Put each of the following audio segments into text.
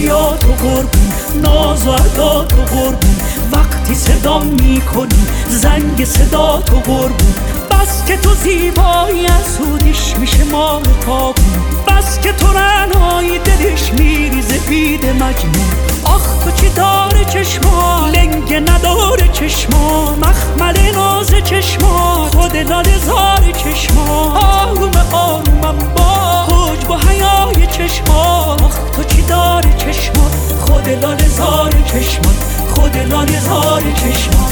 رویات و قربون، ناز و ادات و قربون، وقتی صدا میکنی زنگ صدا تو قربون. بس که تو زیبایی اسودش میشه ماه تابون، بس که تو رعنایی دلش میریزه بید مجنون. آخ تو چی داره چشما، لنگه نداره چشما، مخمل ناز چشما، خود لاله زار چشما. آروم آرومم با حجب و حیای چشما. آخ تو چی داره چشما، خود لاله زار چشما، خود لاله زار چشما.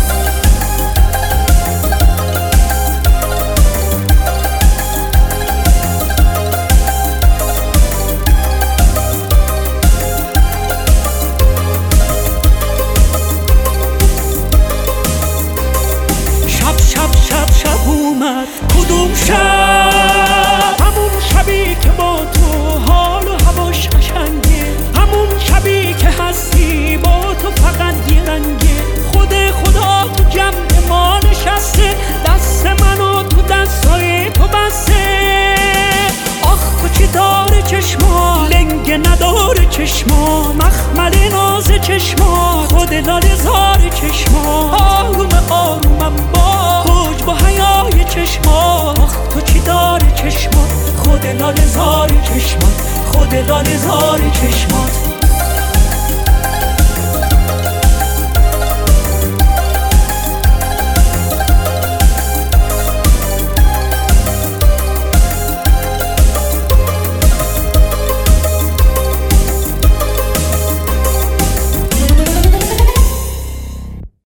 شب اومد کدوم شب، همون شبی که با تو حال و هواش قشنگه، همون شبی که هستی با تو فقط یه رنگه. خدا تو جمع ما نشسته، دست منو تو دستای تو بسته. آخ تو چی داره چشما، لنگه نداره چشما، مخمل ناز چشما، خود لاله زار چشما. آروم آرومم با حجب و حیای چشما. آخ تو چی داره چشما، خود لاله زار چشما، خود لاله زار چشما.